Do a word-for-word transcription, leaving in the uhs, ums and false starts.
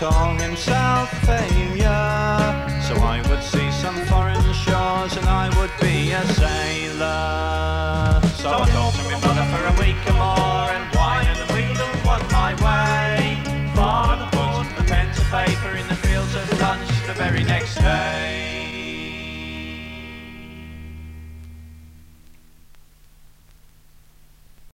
call himself failure. So I would see some foreign shores and I would be a sailor.